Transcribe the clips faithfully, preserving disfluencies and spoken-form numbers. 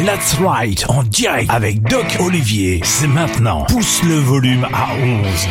Let's Ride en direct avec Doc Olivier. C'est maintenant. Pousse le volume à onze.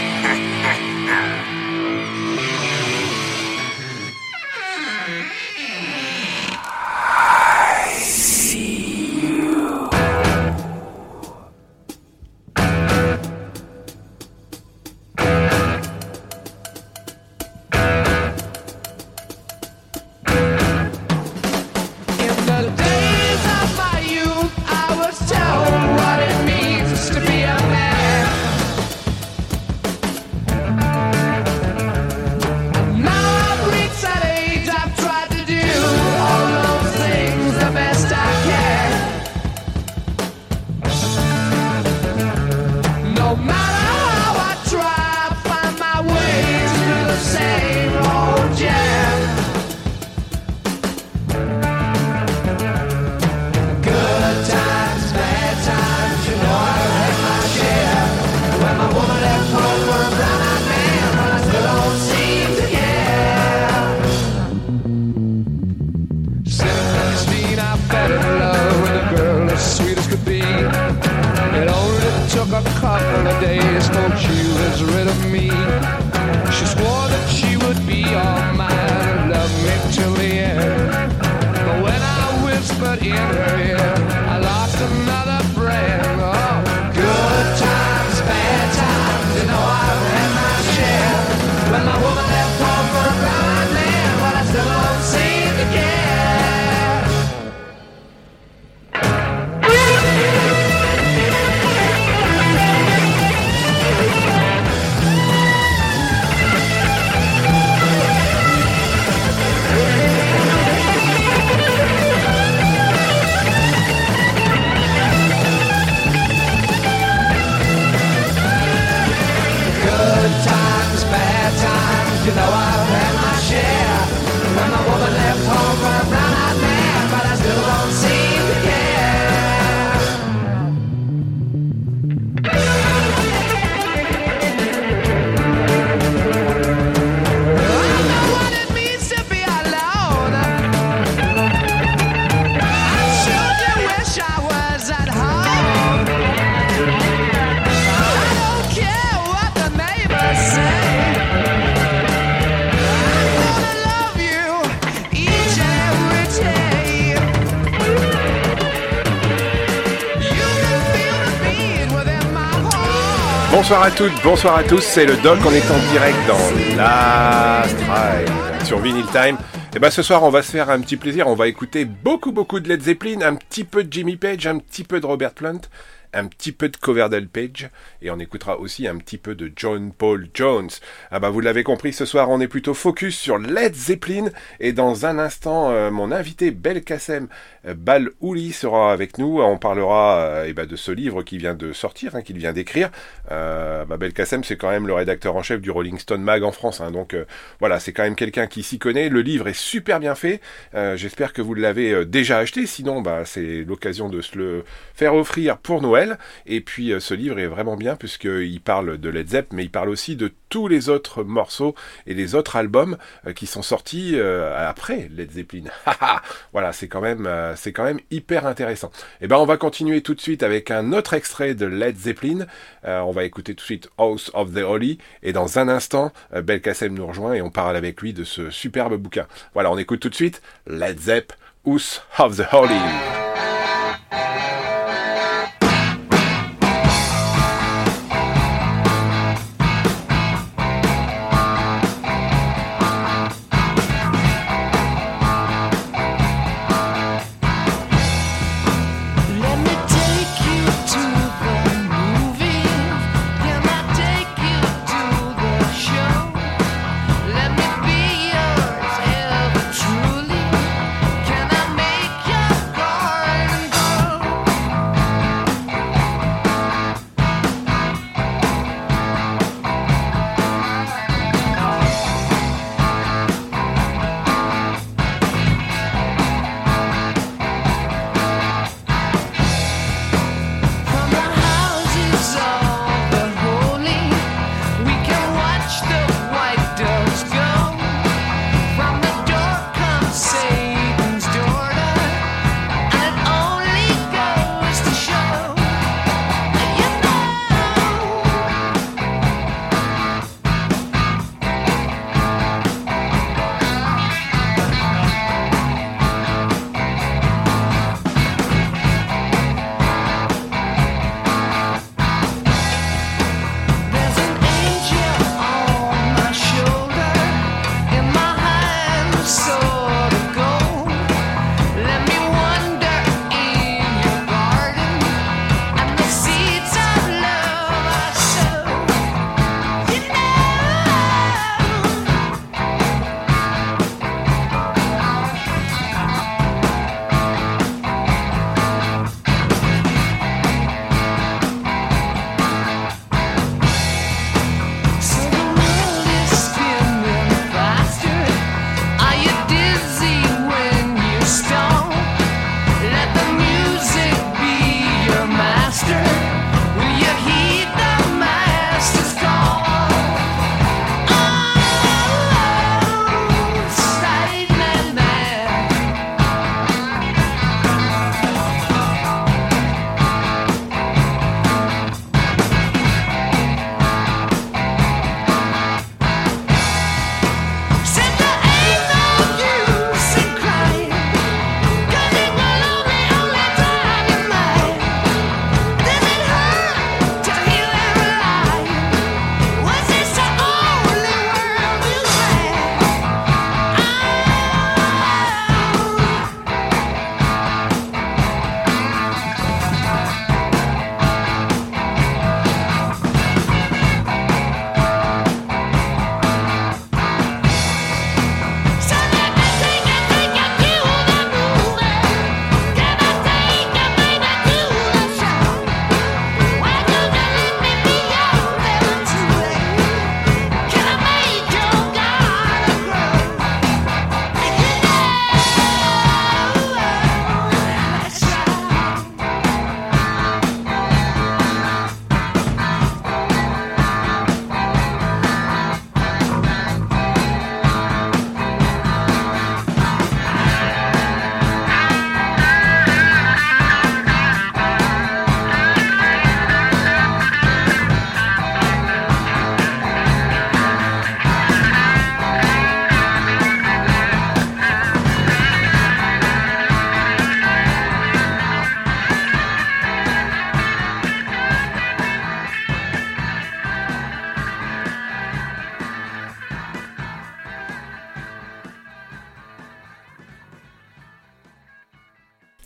Bonsoir à toutes, bonsoir à tous, c'est le Doc, on est en direct dans Last Ride sur Vinyl Time. Et ben ce soir on va se faire un petit plaisir, on va écouter beaucoup beaucoup de Led Zeppelin, un petit peu de Jimmy Page, un petit peu de Robert Plant, un petit peu de Coverdale Page, et on écoutera aussi un petit peu de John Paul Jones. Ah bah vous l'avez compris, ce soir on est plutôt focus sur Led Zeppelin, et dans un instant euh, mon invité Belkacem euh, Bal-Houli sera avec nous. On parlera euh, et bah, de ce livre qui vient de sortir, hein, qu'il vient d'écrire. Euh, bah, Belkacem c'est quand même le rédacteur en chef du Rolling Stone Mag en France, hein, donc euh, voilà, c'est quand même quelqu'un qui s'y connaît. Le livre est super bien fait, euh, j'espère que vous l'avez euh, déjà acheté, sinon bah, c'est l'occasion de se le faire offrir pour Noël. Et puis euh, ce livre est vraiment bien puisqu'il parle de Led Zepp, mais il parle aussi de tous les autres morceaux et les autres albums euh, qui sont sortis euh, après Led Zeppelin. Voilà, c'est quand même euh, c'est quand même hyper intéressant. Et ben on va continuer tout de suite avec un autre extrait de Led Zeppelin. Euh, on va écouter tout de suite House of the Holy, et dans un instant euh, Belkacem nous rejoint et on parle avec lui de ce superbe bouquin. Voilà, on écoute tout de suite Led Zepp, House of the Holy. Truly, can I make your God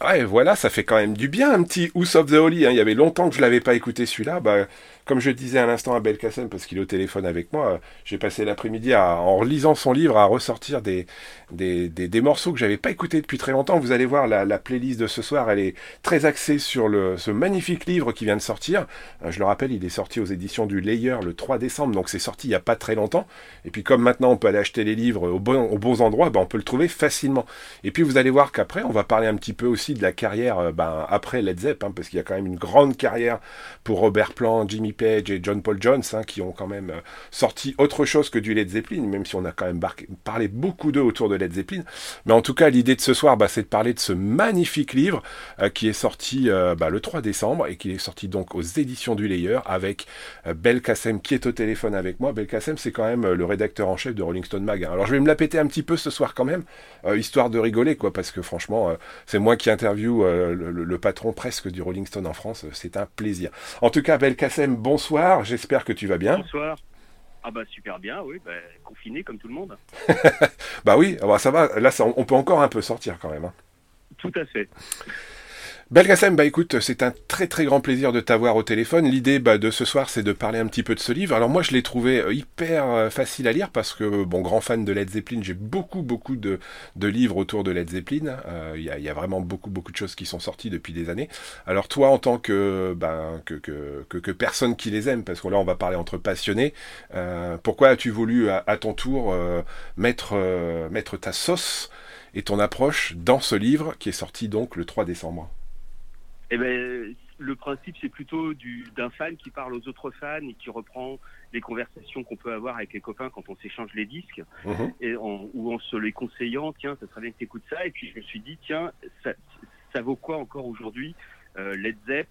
Ouais, voilà, ça fait quand même du bien, un petit House of the Holy. Hein. Il y avait longtemps que je l'avais pas écouté celui-là. Bah, comme je disais à l'instant à Belkacem, parce qu'il est au téléphone avec moi, euh, j'ai passé l'après-midi à, en relisant son livre à ressortir des, des, des, des morceaux que j'avais pas écoutés depuis très longtemps. Vous allez voir, la, la playlist de ce soir, elle est très axée sur le, ce magnifique livre qui vient de sortir. Euh, je le rappelle, il est sorti aux éditions du Layer le trois décembre, donc c'est sorti il y a pas très longtemps. Et puis comme maintenant on peut aller acheter les livres au bon, aux bons endroits, bah, on peut le trouver facilement. Et puis vous allez voir qu'après, on va parler un petit peu aussi de la carrière euh, ben, après Led Zepp, hein, parce qu'il y a quand même une grande carrière pour Robert Plant, Jimmy Page et John Paul Jones, hein, qui ont quand même euh, sorti autre chose que du Led Zeppelin, même si on a quand même bar- parlé beaucoup d'eux autour de Led Zeppelin. Mais en tout cas, l'idée de ce soir, bah, c'est de parler de ce magnifique livre euh, qui est sorti euh, bah, le trois décembre et qui est sorti donc aux éditions du Layer avec euh, Belkacem qui est au téléphone avec moi. Belkacem, c'est quand même euh, le rédacteur en chef de Rolling Stone Mag. Hein. Alors je vais me la péter un petit peu ce soir quand même, euh, histoire de rigoler, quoi, parce que franchement, euh, c'est moi qui interview euh, le, le patron presque du Rolling Stone en France. C'est un plaisir. En tout cas, Belkacem, bonsoir. J'espère que tu vas bien. Bonsoir. Ah bah super bien, oui. Bah, confiné comme tout le monde. Bah oui, bah ça va. Là, ça, on peut encore un peu sortir quand même. Hein. Tout à fait. Belkacem, bah écoute, c'est un très très grand plaisir de t'avoir au téléphone. L'idée bah, de ce soir, c'est de parler un petit peu de ce livre. Alors moi, je l'ai trouvé hyper euh, facile à lire parce que, bon, grand fan de Led Zeppelin, j'ai beaucoup beaucoup de, de livres autour de Led Zeppelin. Il euh, y, a, y a vraiment beaucoup beaucoup de choses qui sont sorties depuis des années. Alors toi, en tant que, ben, que, que, que, que personne qui les aime, parce que là, on va parler entre passionnés, euh, pourquoi as-tu voulu à, à ton tour euh, mettre, euh, mettre ta sauce et ton approche dans ce livre qui est sorti donc le trois décembre? Eh ben, le principe, c'est plutôt du, d'un fan qui parle aux autres fans et qui reprend les conversations qu'on peut avoir avec les copains quand on s'échange les disques, mmh. et en, ou en se les conseillant, tiens, ça serait bien que tu écoutes ça. Et puis je me suis dit, tiens, ça, ça vaut quoi encore aujourd'hui euh, Led Zepp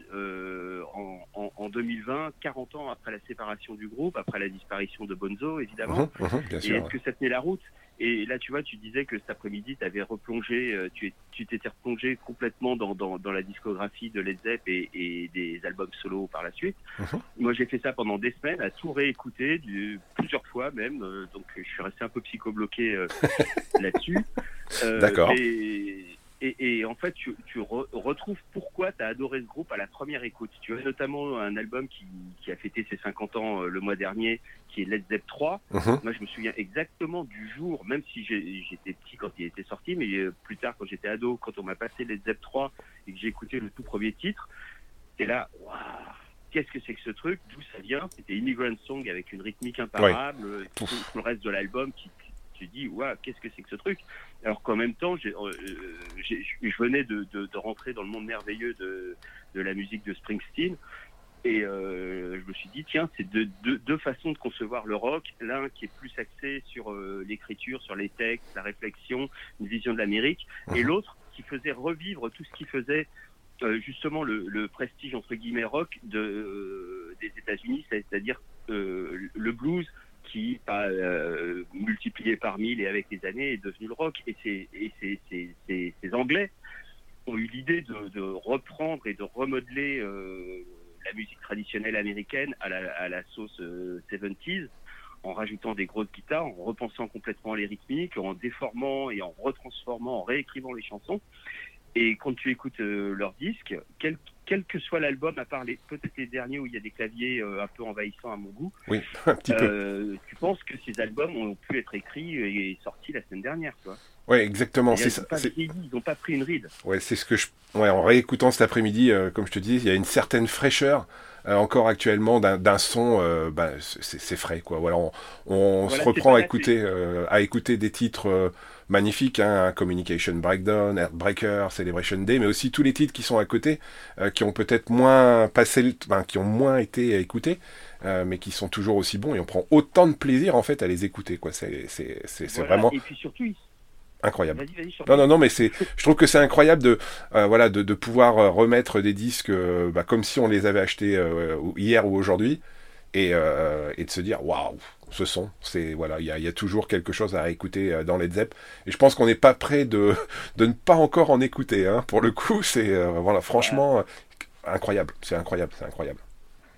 euh, en, en, en deux mille vingt, quarante ans après la séparation du groupe, après la disparition de Bonzo, évidemment. Mmh, mmh, bien sûr, et est-ce ouais. que ça tenait la route? Et là, tu vois, tu disais que cet après-midi, tu avais replongé, tu, tu t'étais replongé complètement dans, dans, dans la discographie de Led Zepp et, et des albums solo par la suite. Uh-huh. Moi, j'ai fait ça pendant des semaines, à tout réécouter, du, plusieurs fois même. Euh, donc, je suis resté un peu psycho-bloqué euh, là-dessus. Euh, D'accord. Et, et, et en fait, tu, tu re, retrouves pourquoi tu as adoré ce groupe à la première écoute. Tu as notamment un album qui, qui a fêté ses cinquante ans euh, le mois dernier, qui est Led Zepp trois. Uh-huh. Moi, je me souviens exactement du jour, même si j'ai, j'étais petit quand il était sorti, mais euh, plus tard, quand j'étais ado, quand on m'a passé Led Zepp trois et que j'ai écouté le tout premier titre, et là, waouh, qu'est-ce que c'est que ce truc? D'où ça vient? C'était Immigrant Song avec une rythmique imparable, ouais. tout, tout le reste de l'album qui, tu dis, waouh, qu'est-ce que c'est que ce truc? Alors qu'en même temps, j'ai, euh, j'ai, je venais de, de, de rentrer dans le monde merveilleux de, de la musique de Springsteen. Et euh, je me suis dit, tiens, c'est deux, deux, deux façons de concevoir le rock. L'un qui est plus axé sur euh, l'écriture, sur les textes, la réflexion, une vision de l'Amérique. Mmh. Et l'autre qui faisait revivre tout ce qui faisait euh, justement le, le prestige, entre guillemets, rock de, euh, des États-Unis, c'est-à-dire euh, le blues qui, euh, multiplié par mille et avec les années, est devenu le rock. Et, c'est, et c'est, c'est, c'est, ces Anglais ont eu l'idée de, de reprendre et de remodeler... Euh, la musique traditionnelle américaine à la, à la sauce euh, soixante-dix, en rajoutant des grosses guitares, en repensant complètement les rythmiques, en déformant et en retransformant, en réécrivant les chansons. Et quand tu écoutes euh, leurs disques, quel, quel que soit l'album, à part les, peut-être les derniers où il y a des claviers euh, un peu envahissants à mon goût, oui, un petit euh, peu. Tu penses que ces albums ont pu être écrits et sortis la semaine dernière, quoi. Oui, exactement. C'est ils ça. C'est... Ils n'ont pas pris une ride. Ouais, c'est ce que je. Ouais, en réécoutant cet après-midi, euh, comme je te dis, il y a une certaine fraîcheur euh, encore actuellement d'un, d'un son. Euh, bah, c'est, c'est frais, quoi. Voilà, on, on voilà, se reprend à écouter, euh, à écouter des titres euh, magnifiques, hein, Communication Breakdown, Heartbreaker, Celebration Day, mais aussi tous les titres qui sont à côté, euh, qui ont peut-être moins passé, le... enfin, qui ont moins été écoutés. Euh, mais qui sont toujours aussi bons et on prend autant de plaisir en fait à les écouter, quoi. C'est, c'est, c'est, c'est voilà. vraiment. Et puis surtout, ils... incroyable. Vas-y, vas-y, non, non, non, mais c'est, je trouve que c'est incroyable de, euh, voilà, de, de pouvoir euh, remettre des disques, euh, bah, comme si on les avait achetés euh, hier ou aujourd'hui, et, euh, et de se dire, waouh, ce son, c'est, voilà, il y a, y a toujours quelque chose à écouter euh, dans Led Zepp, et je pense qu'on n'est pas prêt de, de ne pas encore en écouter, hein. Pour le coup, c'est, euh, voilà, franchement, euh, incroyable, c'est incroyable, c'est incroyable.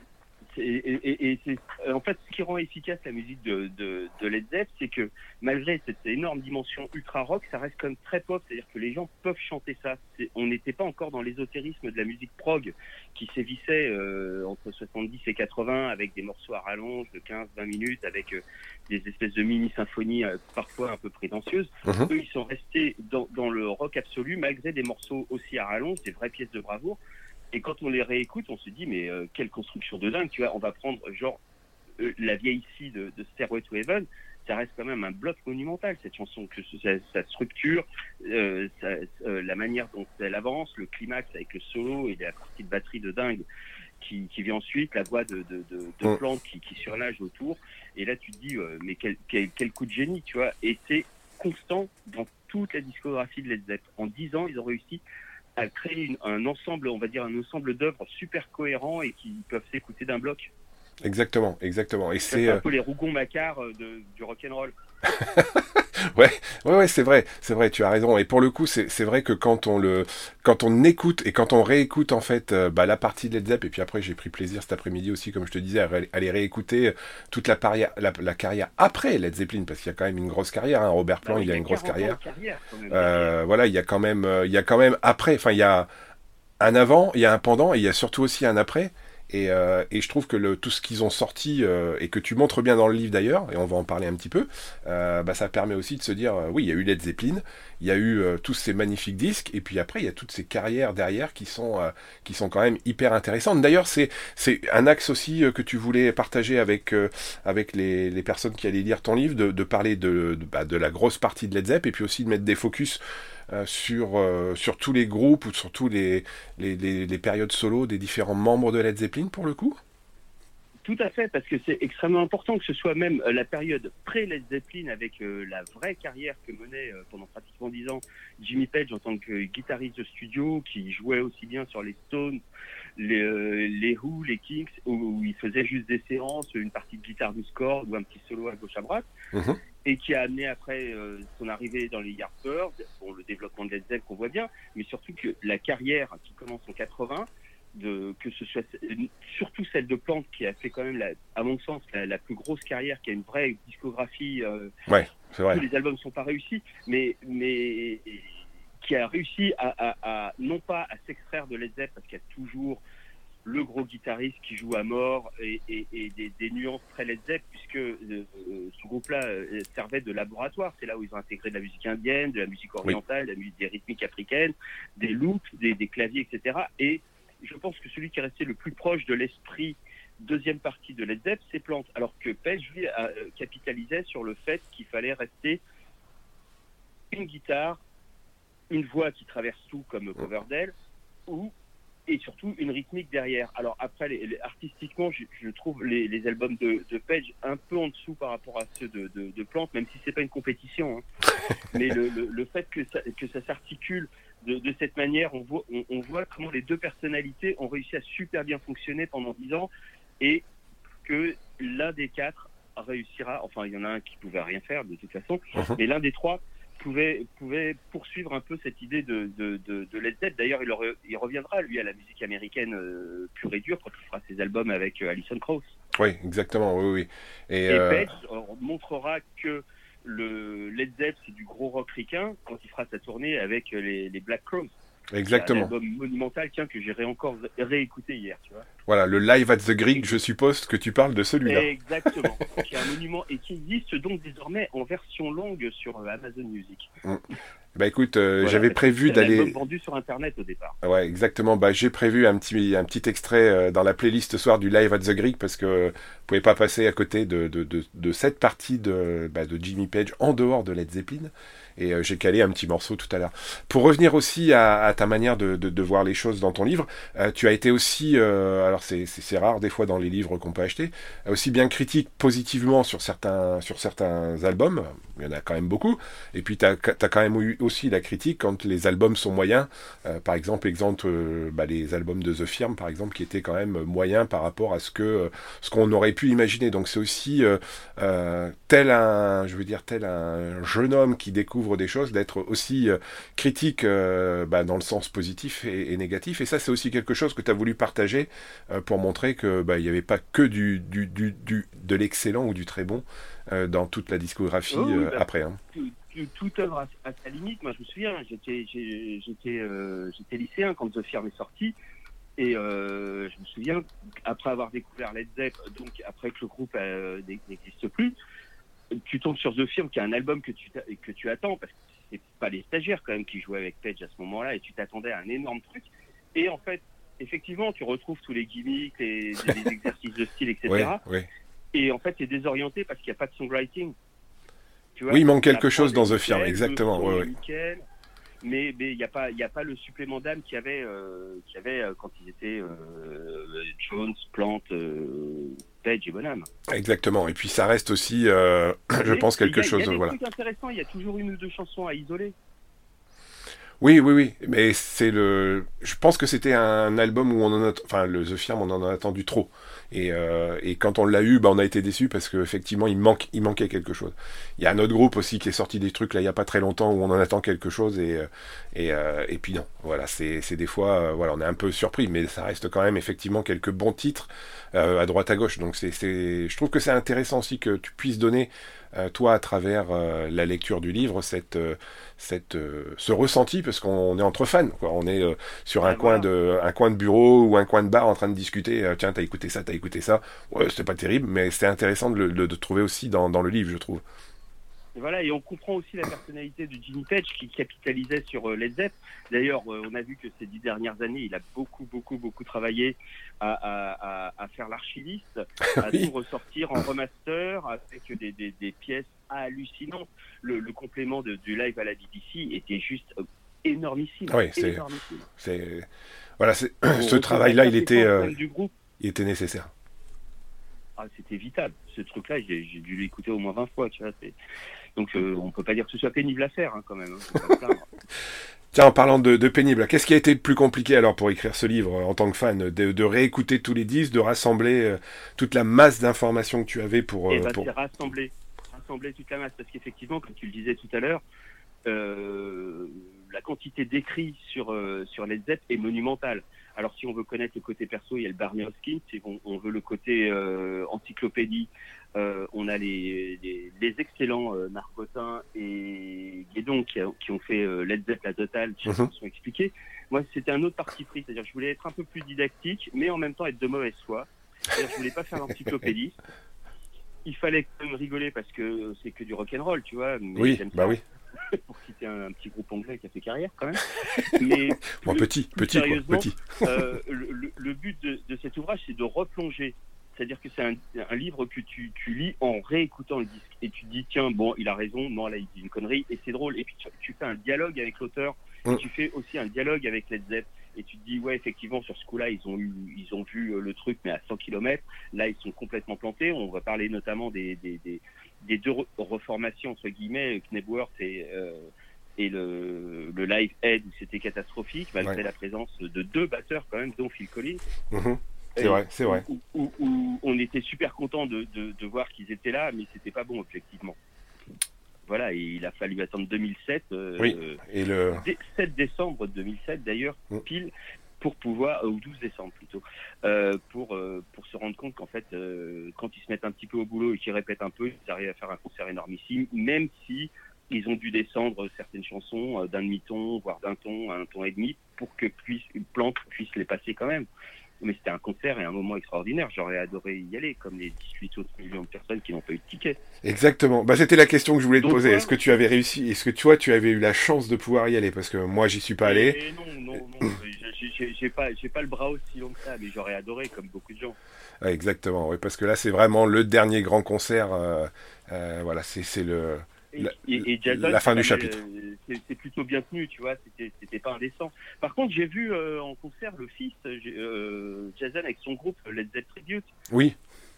C'est, et, et, et c'est, en fait, ce qui rend efficace la musique de, de, de Led Zepp, c'est que malgré cette énorme dimension ultra rock, ça reste quand même très pop. C'est-à-dire que les gens peuvent chanter ça. C'est, on n'était pas encore dans l'ésotérisme de la musique prog qui sévissait euh, entre soixante-dix et quatre-vingts avec des morceaux à rallonge de quinze à vingt minutes, avec euh, des espèces de mini-symphonies euh, parfois un peu prétentieuses. Mm-hmm. Eux, ils sont restés dans, dans le rock absolu malgré des morceaux aussi à rallonge, des vraies pièces de bravoure. Et quand on les réécoute, on se dit, mais euh, quelle construction de dingue, tu vois. On va prendre, genre, euh, la vieille scie de, de Stairway to Heaven, ça reste quand même un bloc monumental, cette chanson, que ce, sa, sa structure, euh, sa, euh, la manière dont elle avance, le climax avec le solo et la partie de batterie de dingue qui, qui vient ensuite, la voix de, de, de, de Plante qui, qui surnage autour. Et là, tu te dis, euh, mais quel, quel, quel coup de génie, tu vois. Et c'est constant dans toute la discographie de Led Zepp. En dix ans, ils ont réussi à créer une, un ensemble, on va dire un ensemble d'œuvres super cohérents et qui peuvent s'écouter d'un bloc. Exactement, exactement. Et c'est, c'est c'est un euh... peu les Rougon-Macquart de, du rock'n'roll. ouais, ouais, ouais, c'est vrai, c'est vrai, tu as raison. Et pour le coup, c'est, c'est vrai que quand on le, quand on écoute et quand on réécoute en fait, euh, bah, la partie de Led Zepp, et puis après j'ai pris plaisir cet après-midi aussi, comme je te disais, à aller ré- réécouter toute la, paria- la, la carrière après Led Zeppelin, parce qu'il y a quand même une grosse carrière. Hein. Robert Plant, bah, il, il a une grosse carrière. carrière euh, voilà, il y a quand même, euh, il y a quand même après. Enfin, il y a un avant, il y a un pendant, et il y a surtout aussi un après. Et, euh, et je trouve que le, tout ce qu'ils ont sorti, euh, et que tu montres bien dans le livre d'ailleurs, et on va en parler un petit peu, euh, bah ça permet aussi de se dire, euh, oui, il y a eu Led Zeppelin, il y a eu euh, tous ces magnifiques disques, et puis après, il y a toutes ces carrières derrière qui sont, euh, qui sont quand même hyper intéressantes. D'ailleurs, c'est, c'est un axe aussi euh, que tu voulais partager avec, euh, avec les, les personnes qui allaient lire ton livre, de, de parler de, de, bah, de la grosse partie de Led Zepp, et puis aussi de mettre des focus Euh, sur, euh, sur tous les groupes ou sur tous les, les, les, les périodes solo des différents membres de Led Zeppelin pour le coup. Tout à fait, parce que c'est extrêmement important que ce soit même euh, la période pré-Led Zeppelin avec euh, la vraie carrière que menait euh, pendant pratiquement dix ans Jimmy Page en tant que guitariste de studio qui jouait aussi bien sur les Stones, les, euh, les Who, les Kinks, où, où il faisait juste des séances, une partie de guitare du score ou un petit solo à gauche à droite. Mmh. Et qui a amené après euh, son arrivée dans les Yardbirds, bon, le développement de Led Zepp qu'on voit bien, mais surtout que la carrière qui commence en quatre-vingts, de, que ce soit surtout celle de Plante qui a fait quand même, la, à mon sens, la, la plus grosse carrière, qui a une vraie discographie. Euh, ouais, c'est vrai. Tous les albums ne sont pas réussis, mais, mais qui a réussi à, à, à non pas à s'extraire de Led Zepp parce qu'il y a toujours le gros guitariste qui joue à mort et, et, et des, des nuances très Led Zepp, puisque euh, ce groupe-là euh, servait de laboratoire. C'est là où ils ont intégré de la musique indienne, de la musique orientale, oui. de la musique, des rythmiques africaines, des loops, des, des claviers, et cetera. Et je pense que celui qui est resté le plus proche de l'esprit deuxième partie de Led Zepp, c'est Plant. Alors que Page, lui, a, euh, capitalisait sur le fait qu'il fallait rester une guitare, une voix qui traverse tout comme Coverdale, ou et surtout une rythmique derrière. Alors après, les, les, artistiquement, je, je trouve les, les albums de, de Page un peu en dessous par rapport à ceux de, de, de Plant, même si c'est pas une compétition. Hein. Mais le, le, le fait que ça, que ça s'articule de, de cette manière, on voit, on, on voit comment les deux personnalités ont réussi à super bien fonctionner pendant dix ans et que l'un des quatre réussira, enfin il y en a un qui pouvait rien faire de toute façon, uh-huh. mais l'un des trois Pouvait, pouvait poursuivre un peu cette idée de, de, de, de Led Zepp. D'ailleurs, il, aurait, il reviendra, lui, à la musique américaine euh, pure et dure quand il fera ses albums avec euh, Alison Krauss. Oui, exactement, oui, oui. Et, et euh... Page montrera que le Led Zepp, c'est du gros rock ricain quand il fera sa tournée avec les, les Black Crowes. Exactement. C'est un album monumental, tiens, que j'ai ré- encore réécouté hier, tu vois. Voilà, le Live at the Greek, je suppose que tu parles de celui-là. Exactement, qui est un monument et qui existe donc désormais en version longue sur Amazon Music. Mmh. Bah écoute, euh, voilà, j'avais prévu c'est d'aller. L'album vendu sur Internet au départ. Ouais, exactement. Bah j'ai prévu un petit un petit extrait euh, dans la playlist ce soir du Live at the Greek parce que euh, vous pouvez pas passer à côté de de de, de cette partie de bah, de Jimmy Page en dehors de Led Zeppelin. Et euh, j'ai calé un petit morceau tout à l'heure. Pour revenir aussi à, à ta manière de, de, de voir les choses dans ton livre, euh, tu as été aussi, euh, alors c'est, c'est, c'est rare des fois dans les livres qu'on peut acheter, aussi bien critique positivement sur certains, sur certains albums, il y en a quand même beaucoup, et puis tu as quand même eu aussi la critique quand les albums sont moyens, euh, par exemple, exemple euh, bah, les albums de The Firm, par exemple, qui étaient quand même moyens par rapport à ce, que, euh, ce qu'on aurait pu imaginer. Donc c'est aussi euh, euh, tel un, je veux dire, tel un jeune homme qui découvre découvre des choses, d'être aussi euh, critique euh, bah, dans le sens positif et, et négatif. Et ça, c'est aussi quelque chose que tu as voulu partager euh, pour montrer que bah, il n'y avait pas que du, du, du, du, de l'excellent ou du très bon euh, dans toute la discographie Oh, oui, euh, bah, après. Hein. tout, tout, toute œuvre à, à sa limite. Moi, je me souviens, j'étais, j'ai- j'étais, euh, j'étais lycéen quand The Firm est sorti. Et euh, je me souviens, après avoir découvert Led Zepp, donc après que le groupe euh, n'existe plus, tu tombes sur The Firm, qui est un album que tu, que tu attends, parce que c'est pas les stagiaires quand même qui jouaient avec Page à ce moment-là, et tu t'attendais à un énorme truc. Et en fait, effectivement, tu retrouves tous les gimmicks, les, les exercices de style, et cetera. Ouais, ouais. Et en fait, tu es désorienté parce qu'il n'y a pas de songwriting. Tu vois, Oui, il manque quelque la chose prod dans est The Firm, nickel, exactement. le son Ouais, est ouais. nickel, mais mais il n'y a pas il y a pas le supplément d'âme qu'il y avait euh, qu'il y avait euh, quand ils étaient euh, Jones, Plant, euh, Page et Bonham. Exactement. Et puis ça reste aussi, euh, je Mais pense, il y quelque a, il y chose. a des Voilà. trucs intéressants. Il y a toujours une ou deux chansons à isoler. Oui, oui, oui, mais c'est le. Je pense que c'était un album où on en a, enfin le The Firm, on en a attendu trop. Et, euh, et quand on l'a eu, bah on a été déçus parce qu'effectivement il manque, il manquait quelque chose. Il y a un autre groupe aussi qui est sorti des trucs là il y a pas très longtemps où on en attend quelque chose et euh, et euh, et puis non. Voilà, c'est c'est des fois, euh, voilà, on est un peu surpris, mais ça reste quand même effectivement quelques bons titres euh, à droite à gauche. Donc c'est c'est, je trouve que c'est intéressant aussi que tu puisses donner euh, toi à travers euh, la lecture du livre cette euh, cette euh, ce ressenti parce qu'on est entre fans quoi. On est euh, sur un Ah, coin voilà. de un coin de bureau ou un coin de bar en train de discuter euh, tiens t'as écouté ça t'as écouté ça ouais c'était pas terrible mais c'est intéressant de le de, de trouver aussi dans dans le livre je trouve. Et voilà, et on comprend aussi la personnalité de Jimmy Page qui capitalisait sur euh, Led Zepp. D'ailleurs, euh, on a vu que ces dix dernières années, il a beaucoup, beaucoup, beaucoup travaillé à, à, à, à faire l'archiviste, à Oui. tout ressortir en remaster avec des, des, des pièces hallucinantes. Le, le complément de, du live à la B B C était juste euh, énormissime. Oui, c'est énormissime. c'est voilà c'est On ce retrouve travail là la il était séquence euh, même du groupe. il était nécessaire. Ah, c'était vital. Ce truc-là, j'ai, j'ai dû l'écouter au moins vingt fois, tu vois. C'est... Donc, euh, on peut pas dire que ce soit pénible à faire, hein, quand même. Hein, faut pas se plaindre. Tiens, en parlant de, de pénible, qu'est-ce qui a été le plus compliqué alors pour écrire ce livre euh, en tant que fan de, de réécouter tous les disques, de rassembler euh, toute la masse d'informations que tu avais pour, Et euh, bah, pour... c'est rassembler, rassembler toute la masse, parce qu'effectivement, comme tu le disais tout à l'heure, euh, la quantité d'écrits sur euh, sur Led Zepp est monumentale. Alors, si on veut connaître le côté perso, il y a le Barney Hoskin. Si on, on veut le côté euh, encyclopédie, euh, on a les, les, les excellents euh, Marc Bottin et Guédon qui, a, qui ont fait euh, Led Zepp la totale, qui Mhm. se sont expliqués. Moi, c'était un autre parti pris, c'est-à-dire que je voulais être un peu plus didactique, mais en même temps être de mauvaise foi. C'est-à-dire que je voulais pas faire l'encyclopédie. Il fallait quand même rigoler parce que c'est que du rock'n'roll, tu vois. Mais Oui, j'aime bah ça, oui. pour citer un, un petit groupe anglais qui a fait carrière quand même. Mais Bon, plus- petit, plus petit quoi, sérieusement, petit. euh, le, le- le but de, de cet ouvrage, c'est de replonger. C'est-à-dire que c'est un, un livre que tu, tu lis en réécoutant le disque. Et tu te dis, tiens, bon, il a raison, non, là, il dit une connerie, et c'est drôle. Et puis tu, tu fais un dialogue avec l'auteur, Mm. et tu fais aussi un dialogue avec Led Zepp. Et tu te dis, ouais, effectivement, sur ce coup-là, ils ont eu, ils ont vu euh, le truc, mais à cent kilomètres. Là, ils sont complètement plantés. On va parler notamment des, des, des, des deux re- reformations, entre guillemets, Knebworth et, euh, et le, le Live Aid, où c'était catastrophique, malgré Ouais. la présence de deux batteurs, quand même, dont Phil Collins. Mhm. C'est Et vrai, c'est vrai. Où, où- où on était super content de, de, de voir qu'ils étaient là, mais c'était pas bon, objectivement. Voilà, et il a fallu attendre deux mille sept, euh, Oui. Et le... dé- sept décembre deux mille sept d'ailleurs, Mm. pile, pour pouvoir, euh, ou douze décembre plutôt, euh, pour, euh, pour se rendre compte qu'en fait, euh, quand ils se mettent un petit peu au boulot et qu'ils répètent un peu, ils arrivent à faire un concert énormissime, même si ils ont dû descendre certaines chansons euh, d'un demi-ton, voire d'un ton, à un ton et demi, pour que puisse, une plante puisse les passer quand même. Mais c'était un concert et un moment extraordinaire. J'aurais adoré y aller, comme les dix-huit autres millions de personnes qui n'ont pas eu de ticket. Exactement. Bah, c'était la question que je voulais te Donc, poser. ouais. Est-ce que tu avais réussi? Est-ce que toi, tu avais eu la chance de pouvoir y aller? Parce que moi, j'y suis pas allé. Et, et non, non, non. j'ai- j'ai- J'ai pas, j'ai pas le bras aussi long que ça, mais j'aurais adoré, comme beaucoup de gens. Ouais, exactement. Oui, parce que là, c'est vraiment le dernier grand concert. Euh, euh, voilà, c'est c'est le Et, la, et, et Jason, la fin du c'est- chapitre. euh, C'est c'est plutôt bien tenu, tu vois. C'était, c'était pas indécent. Par contre, j'ai vu euh, en concert le fils, j'ai, euh, Jason avec son groupe Led Zepp Tribute. Oui.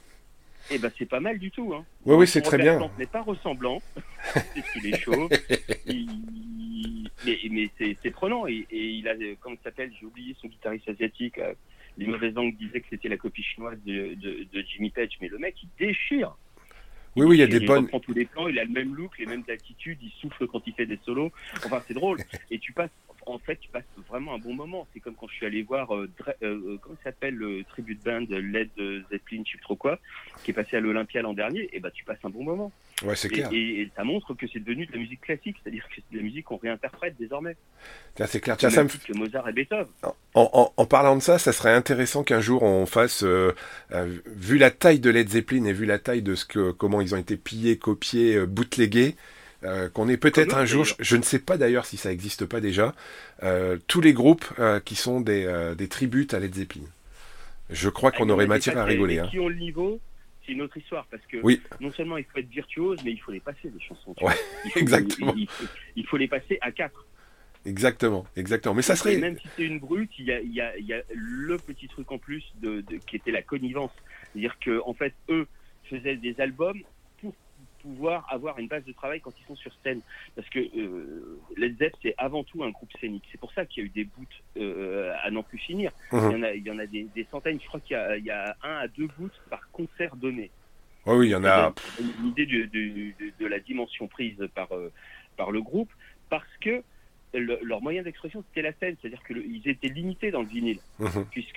Et ben c'est pas mal du tout. Hein. Oui, oui, Son c'est très Robert bien. Plant n'est pas ressemblant, parce qu'il est chaud. Il- Mais, mais c'est, c'est prenant. Et, et il a, comment il s'appelle, j'ai oublié son guitariste asiatique. euh, Les mauvaises langues disaient que c'était la copie chinoise de, de, de Jimmy Page, mais le mec il déchire. Oui, oui, il y a des il bonnes... reprend tous les plans, il a le même look, les mêmes attitudes, il souffle quand il fait des solos. Enfin, c'est drôle. Et tu passes, en fait, tu passes vraiment un bon moment. C'est comme quand je suis allé voir, euh, Dre- euh, comment ça s'appelle, le tribute band Led Zeppelin, je sais plus trop quoi, qui est passé à l'Olympia l'an dernier. Et bah, tu passes un bon moment. Ouais, c'est clair. Et, et, et ça montre que c'est devenu de la musique classique, c'est-à-dire que c'est de la musique qu'on réinterprète désormais. Tiens, c'est clair. Tiens, ça me... que Mozart et Beethoven. En, en, en parlant de ça, ça serait intéressant qu'un jour on fasse, euh, euh, vu la taille de Led Zeppelin et vu la taille de ce que, comment ils ont été pillés, copiés, euh, bootlegués, euh, qu'on ait peut-être Comme un eux, jour, je, je ne sais pas d'ailleurs si ça n'existe pas déjà, euh, tous les groupes euh, qui sont des, euh, des tributes à Led Zeppelin. Je crois qu'on Ah, aurait matière à rigoler. Hein. Qui ont le niveau, c'est une autre histoire, parce que oui. non seulement il faut être virtuose, mais il faut les passer, les chansons. Ouais, il faut, exactement. Il, il, faut, il faut les passer à quatre. Exactement, exactement. Mais ça serait... Et même si c'est une brute, il y a, il y a, il y a le petit truc en plus de, de, qui était la connivence. C'est-à-dire qu'en en fait, eux faisaient des albums pour pouvoir avoir une base de travail quand ils sont sur scène. Parce que euh, Led Zepp, c'est avant tout un groupe scénique. C'est pour ça qu'il y a eu des boots euh, à n'en plus finir. Mmh. Il y en a, il y en a des, des centaines. Je crois qu'il y a, il y a un à deux boots par concert donné. Oh oui, il y en a... Une idée de, de, de, de la dimension prise par, euh, par le groupe, parce que le, leur moyen d'expression, c'était la scène. C'est-à-dire qu'ils étaient limités dans le vinyle, mmh. puisque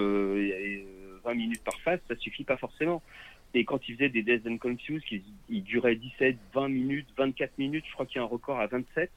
euh, vingt minutes par face, ça suffit pas forcément. Et quand ils faisaient des Death and Confused, ils, ils duraient dix-sept, vingt minutes, vingt-quatre minutes, je crois qu'il y a un record à vingt-sept,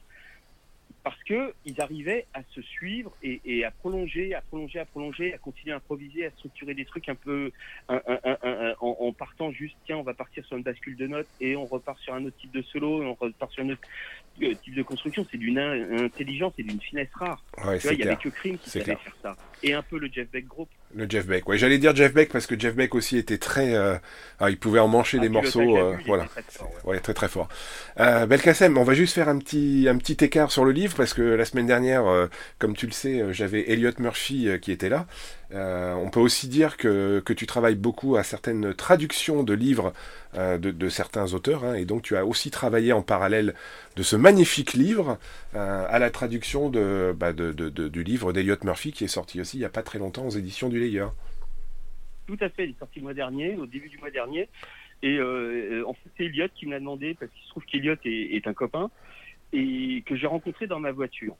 parce qu'ils arrivaient à se suivre et, et à prolonger, à prolonger, à prolonger, à continuer à improviser, à structurer des trucs un peu un, un, un, un, en, en partant juste, tiens, on va partir sur une bascule de notes et on repart sur un autre type de solo et on repart sur un autre type de construction. C'est d'une intelligence et d'une finesse rare. Ouais, tu vois, il n'y avait que Cream qui savait faire ça. Et un peu le Jeff Beck Group. Le Jeff Beck, ouais, j'allais dire Jeff Beck parce que Jeff Beck aussi était très, euh, ah, il pouvait emmancher ah, des morceaux, euh, voilà, très, très fort, ouais. ouais, très très fort. Euh, Belkacem, on va juste faire un petit, un petit écart sur le livre parce que la semaine dernière, euh, comme tu le sais, j'avais Elliot Murphy euh, qui était là. Euh, on peut aussi dire que, que tu travailles beaucoup à certaines traductions de livres euh, de, de certains auteurs, hein, et donc tu as aussi travaillé en parallèle de ce magnifique livre euh, à la traduction de, bah, de, de, de, du livre d'Elliot Murphy qui est sorti aussi il n'y a pas très longtemps aux éditions du Layer. Tout à fait, il est sorti le mois dernier, au début du mois dernier, et euh, en fait c'est Elliot qui me l'a demandé parce qu'il se trouve qu'Elliot est, est un copain et que j'ai rencontré dans ma voiture.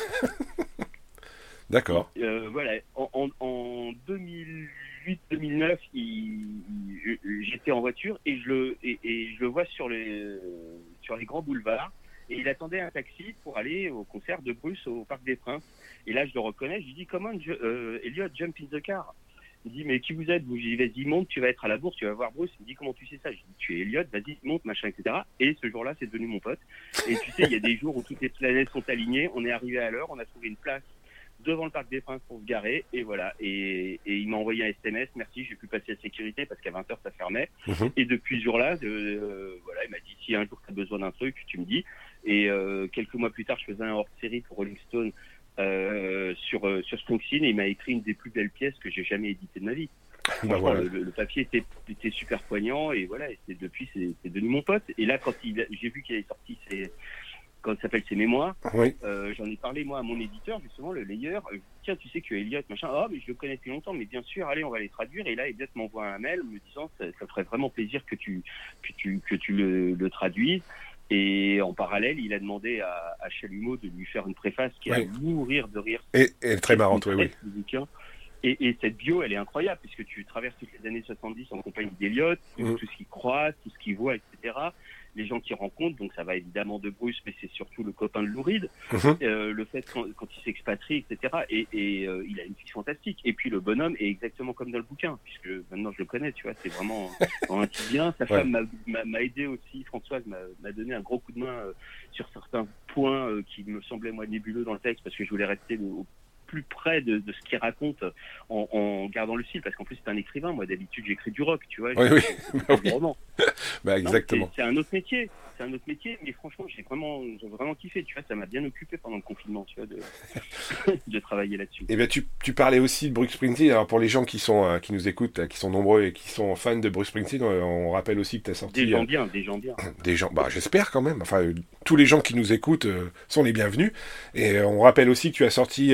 D'accord. Euh, voilà, en, en, en deux mille huit deux mille neuf, il, il, j'étais en voiture et je le, et, et je le vois sur les, sur les grands boulevards et il attendait un taxi pour aller au concert de Bruce au Parc des Princes. Et là, je le reconnais, je lui dis, comment, euh, Elliot, jump in the car. Il me dit, mais qui vous êtes? Je lui dis, vas-y, monte, tu vas être à la bourse, tu vas voir Bruce. Il me dit, comment tu sais ça? Je lui dis, tu es Elliot, vas-y, monte, machin, et cetera. Et ce jour-là, c'est devenu mon pote. Et tu sais, il y a des jours où toutes les planètes sont alignées, on est arrivé à l'heure, on a trouvé une place devant le Parc des Princes pour se garer, et voilà. Et, et il m'a envoyé un S M S, merci, j'ai pu passer la sécurité parce qu'à vingt heures ça fermait. Mmh. Et depuis ce jour-là, euh, voilà, il m'a dit, si un jour tu as besoin d'un truc, tu me dis. Et euh, quelques mois plus tard, je faisais un hors-série pour Rolling Stone euh, sur, euh, sur Springsteen, et il m'a écrit une des plus belles pièces que j'ai jamais éditées de ma vie. Bah voilà. le, le papier était, était super poignant, et voilà, et c'est, depuis, c'est, c'est devenu mon pote. Et là, quand il, j'ai vu qu'il avait sorti ses... quand ça s'appelle ses mémoires, oui. euh, j'en ai parlé moi à mon éditeur, justement, le Layer. Euh, tiens, tu sais que Elliot, machin, ah, mais je le connais depuis longtemps, mais bien sûr, allez, on va les traduire. Et là, Elliot m'envoie un mail me disant, ça, ça ferait vraiment plaisir que tu, que tu, que tu le, le traduises. Et en parallèle, il a demandé à, à Chalumeau de lui faire une préface qui oui. a mourir de rire. Et, et très marrante, oui, oui. Musique, et, et cette bio, elle est incroyable, puisque tu traverses toutes les années soixante-dix en compagnie d'Elliot, mmh. tout ce qu'il croise, tout ce qu'il voit, et cetera. Les gens qu'il rencontre, donc ça va évidemment de Bruce, mais c'est surtout le copain de Lou Reed, mmh. euh, le fait quand, quand il s'expatrie, et cetera. Et, et euh, il a une fiche fantastique. Et puis le bonhomme est exactement comme dans le bouquin, puisque maintenant je le connais, tu vois, c'est vraiment un petit bien. Sa ouais. femme m'a, m'a, m'a aidé aussi, Françoise m'a, m'a donné un gros coup de main euh, sur certains points euh, qui me semblaient moi nébuleux dans le texte, parce que je voulais rester au plus près de, de ce qu'il raconte en, en gardant le style, parce qu'en plus c'est un écrivain, moi d'habitude j'écris du rock, tu vois, oui, oui. Bah, oui. roman. Bah, exactement. Non, c'est, c'est un autre métier, c'est un autre métier, mais franchement j'ai vraiment, j'ai vraiment kiffé, tu vois, ça m'a bien occupé pendant le confinement, tu vois, de, de travailler là-dessus. Et bien tu, tu parlais aussi de Bruce Springsteen, alors pour les gens qui sont euh, qui nous écoutent, qui sont nombreux et qui sont fans de Bruce Springsteen, on rappelle aussi que tu as sorti... Des gens bien, des gens bien. Des gens, bah j'espère quand même, enfin euh, tous les gens qui nous écoutent euh, sont les bienvenus, et euh, on rappelle aussi que tu as sorti euh, bah,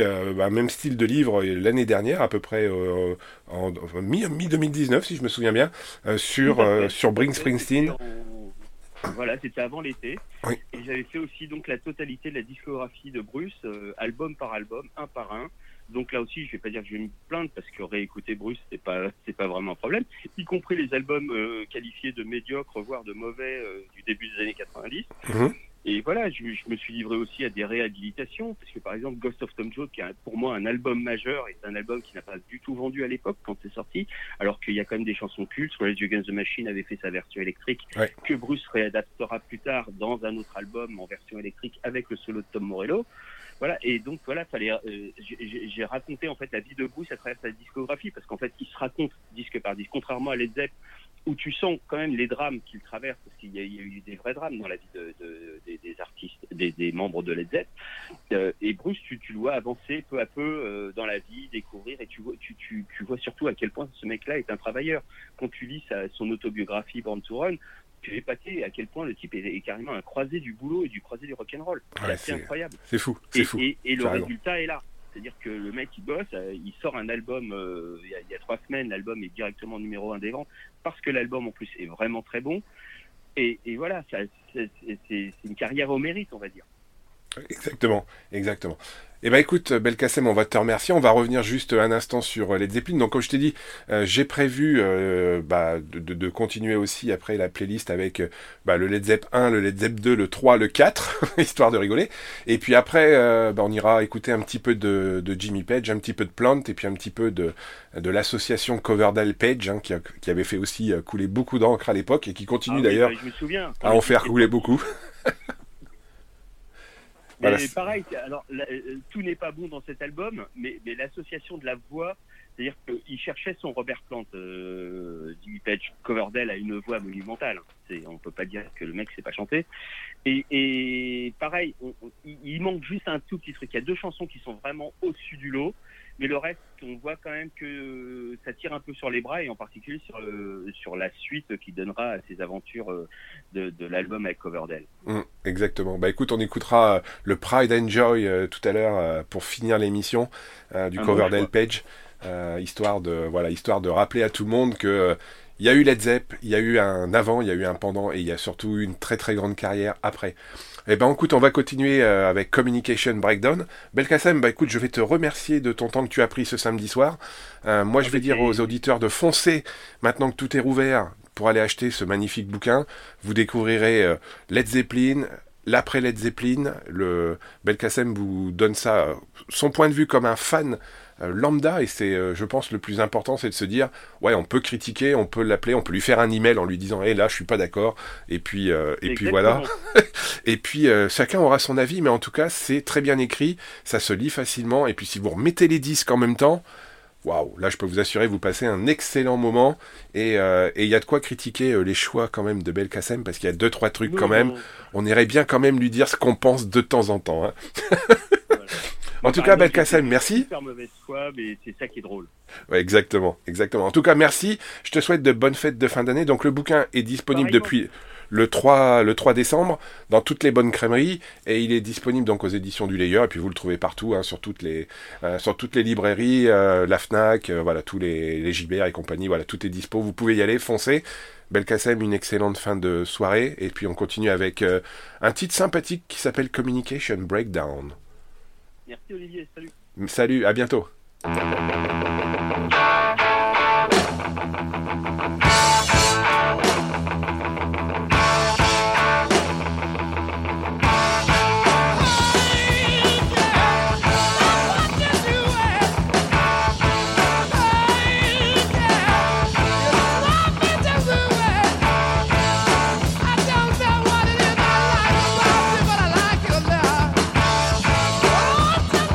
un même style de livre l'année dernière, à peu près euh, en, en mi-deux mille dix-neuf, si je me souviens bien, euh, sur, euh, sur Bruce Springsteen. Voilà, c'était avant l'été. Oui. Et j'avais fait aussi donc la totalité de la discographie de Bruce, euh, album par album, un par un. Donc là aussi, je vais pas dire que je vais me plaindre parce que réécouter Bruce, c'est pas c'est pas vraiment un problème. Y compris les albums euh, qualifiés de médiocres, voire de mauvais euh, du début des années quatre-vingt-dix. Mmh. Et voilà, je, je me suis livré aussi à des réhabilitations, parce que par exemple, Ghost of Tom Joad, qui est pour moi un album majeur, et c'est un album qui n'a pas du tout vendu à l'époque quand c'est sorti, alors qu'il y a quand même des chansons cultes. Rage Against the Machine avait fait sa version électrique, ouais. que Bruce réadaptera plus tard dans un autre album en version électrique avec le solo de Tom Morello. Voilà, et donc voilà, fallait, euh, j'ai, j'ai raconté en fait la vie de Bruce à travers sa discographie, parce qu'en fait, il se raconte disque par disque, contrairement à Led Zepp, où tu sens quand même les drames qu'il traverse, parce qu'il y a, il y a eu des vrais drames dans la vie de, de, des, des artistes, des, des membres de Led Zepp. Euh, et Bruce, tu, tu le vois avancer peu à peu euh, dans la vie, découvrir, et tu vois, tu, tu, tu vois surtout à quel point ce mec-là est un travailleur. Quand tu lis sa, son autobiographie Born to Run, tu es épaté à quel point le type est, est carrément un croisé du boulot et du croisé du rock'n'roll. C'est ouais, assez c'est, incroyable. C'est fou, c'est et, fou. Et, et le raison. résultat est là. C'est-à-dire que le mec, il bosse, euh, il sort un album, euh, il, y a, il y a trois semaines, l'album est directement numéro un des ventes, parce que l'album, en plus, est vraiment très bon. Et, et voilà, ça, c'est, c'est, c'est une carrière au mérite, on va dire. Exactement, exactement. Eh ben écoute, Belkacem, on va te remercier. On va revenir juste un instant sur Led Zeppelin. Donc comme je t'ai dit, euh, j'ai prévu euh, bah, de, de, de continuer aussi après la playlist avec euh, bah, le Led Zepp un, le Led Zepp deux, le trois, le quatre, histoire de rigoler. Et puis après, euh, bah, on ira écouter un petit peu de, de Jimmy Page, un petit peu de Plant, et puis un petit peu de, de l'association Coverdale Page, hein, qui, a, qui avait fait aussi euh, couler beaucoup d'encre à l'époque et qui continue ah, d'ailleurs oui, bah, je me souviens, à en faire couler beaucoup. Mais voilà. Pareil, alors la, tout n'est pas bon dans cet album, mais, mais l'association de la voix, c'est-à-dire qu'il cherchait son Robert Plant. Euh, Jimmy Page, Coverdale a une voix monumentale. C'est, on peut pas dire que le mec sait pas chanter. Et, et pareil, on, on, il manque juste un tout petit truc. Il y a deux chansons qui sont vraiment au-dessus du lot, mais le reste, on voit quand même que ça tire un peu sur les bras, et en particulier sur, euh, sur la suite qui donnera à ses aventures euh, de, de l'album avec Coverdale. Mmh, exactement. Bah écoute, on écoutera le Pride and Joy euh, tout à l'heure euh, pour finir l'émission euh, du un Coverdale bon Page, euh, histoire de voilà, histoire de rappeler à tout le monde que euh, il y a eu Led Zepp, il y a eu un avant, il y a eu un pendant, et il y a surtout une très très grande carrière après. Eh ben écoute, on va continuer euh, avec Communication Breakdown. Belkacem, bah écoute, je vais te remercier de ton temps que tu as pris ce samedi soir. Euh, moi, je vais dire aux auditeurs de foncer, maintenant que tout est rouvert, pour aller acheter ce magnifique bouquin. Vous découvrirez euh, Led Zeppelin, l'après Led Zeppelin. Le Belkacem vous donne ça, euh, son point de vue comme un fan Euh, lambda, et c'est, euh, je pense, le plus important, c'est de se dire, ouais, on peut critiquer, on peut l'appeler, on peut lui faire un email en lui disant, hé, hey, là, je suis pas d'accord, et puis, euh, et puis voilà. Et puis, euh, chacun aura son avis, mais en tout cas, c'est très bien écrit, ça se lit facilement, et puis si vous remettez les disques en même temps, waouh, là, je peux vous assurer, vous passez un excellent moment, et il euh, y a de quoi critiquer euh, les choix quand même de Belkacem, parce qu'il y a deux, trois trucs quand même, on irait bien quand même lui dire ce qu'on pense de temps en temps, hein. En tout cas, Belkacem, merci. Super mauvaise foi, mais c'est ça qui est drôle. Ouais, exactement, exactement. En tout cas, merci. Je te souhaite de bonnes fêtes de fin d'année. Donc, le bouquin est disponible Pareil, depuis le trois, le trois décembre dans toutes les bonnes crèmeries, et il est disponible donc aux éditions du Layer, et puis vous le trouvez partout, hein, sur toutes les, euh, sur toutes les librairies, euh, la Fnac, euh, voilà, tous les, les Gibert et compagnie, voilà, tout est dispo. Vous pouvez y aller, foncez. Belkacem, une excellente fin de soirée, et puis on continue avec euh, un titre sympathique qui s'appelle Communication Breakdown. Merci Olivier, salut. Salut, à bientôt.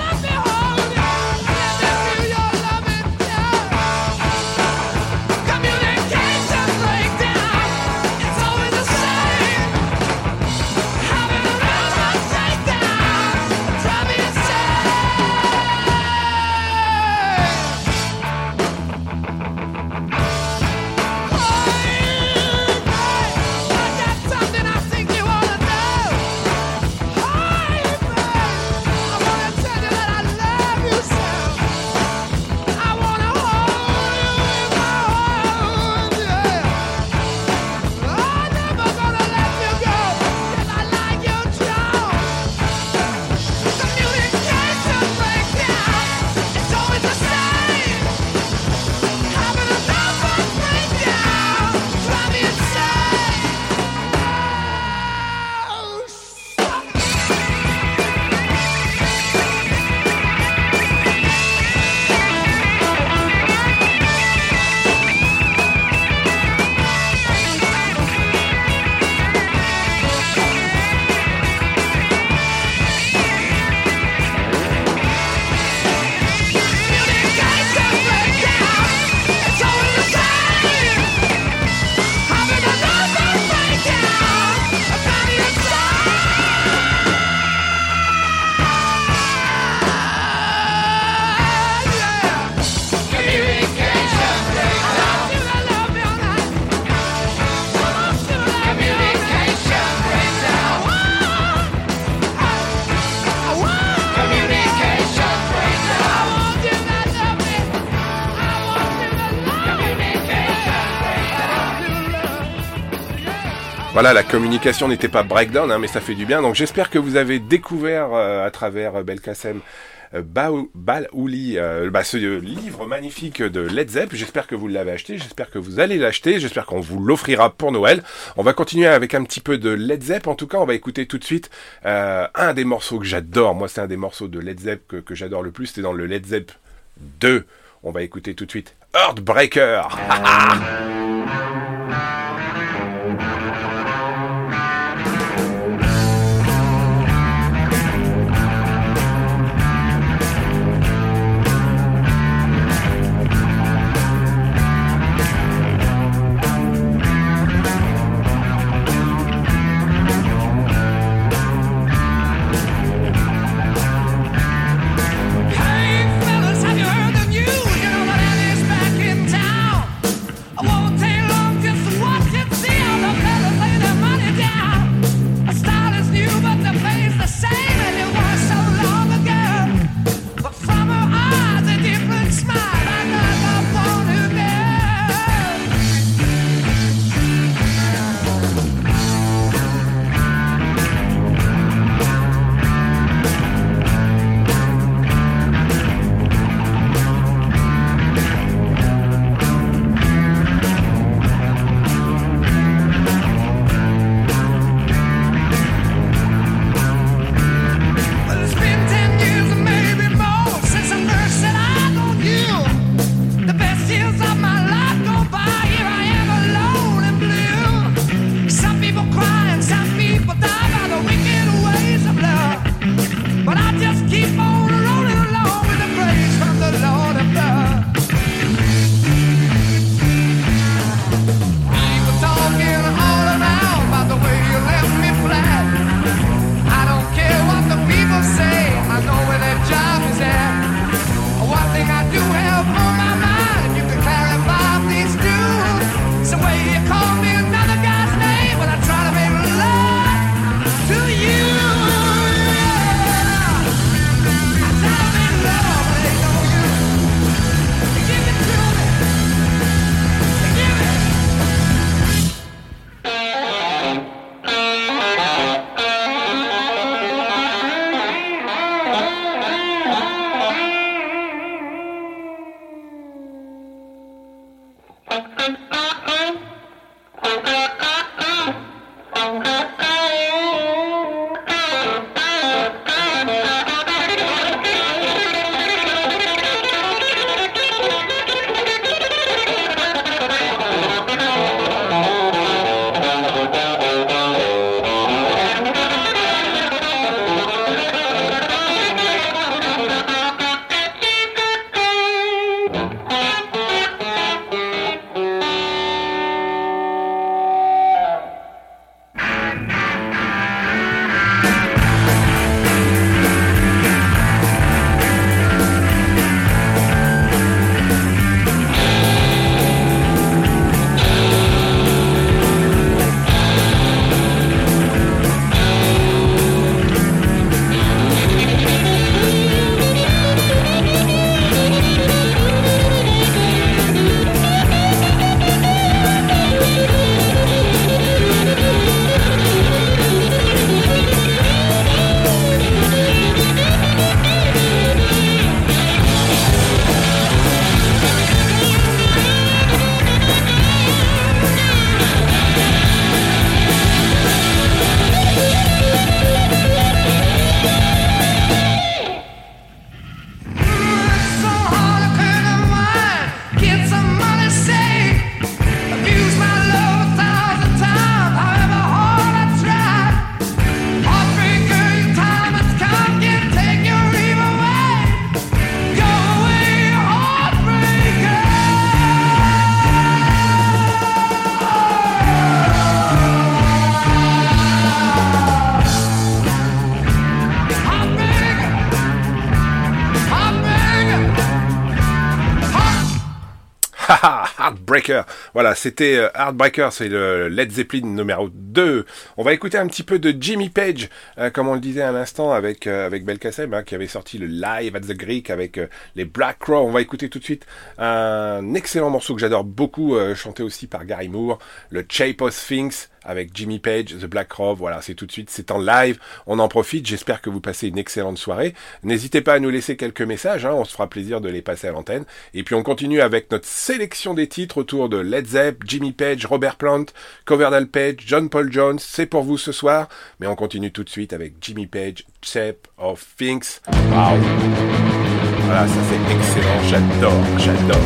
Come Voilà, la communication n'était pas breakdown, hein, mais ça fait du bien. Donc j'espère que vous avez découvert euh, à travers euh, Belkacem euh, Baouli, euh, bah, ce euh, livre magnifique de Led Zepp. J'espère que vous l'avez acheté, j'espère que vous allez l'acheter, j'espère qu'on vous l'offrira pour Noël. On va continuer avec un petit peu de Led Zepp. En tout cas, on va écouter tout de suite euh, un des morceaux que j'adore. Moi, c'est un des morceaux de Led Zepp que, que j'adore le plus. C'était dans le Led Zepp deux. On va écouter tout de suite Heartbreaker. Heartbreaker. Voilà, c'était euh, Heartbreaker, c'est le Led Zeppelin numéro deux. On va écouter un petit peu de Jimmy Page, euh, comme on le disait à l'instant avec euh, avec Belkacem, hein, qui avait sorti le Live at the Greek avec euh, les Black Crow. On va écouter tout de suite un excellent morceau que j'adore beaucoup, euh, chanté aussi par Gary Moore, le Shape of Things. avec Jimmy Page, The Black Crowes. Voilà, c'est tout de suite, c'est en live. On en profite. J'espère que vous passez une excellente soirée. N'hésitez pas à nous laisser quelques messages. Hein, on se fera plaisir de les passer à l'antenne. Et puis on continue avec notre sélection des titres autour de Led Zepp, Jimmy Page, Robert Plant, Coverdale Page, John Paul Jones. C'est pour vous ce soir. Mais on continue tout de suite avec Jimmy Page, Shape of Things. Waouh! Voilà, ça c'est excellent. J'adore, j'adore.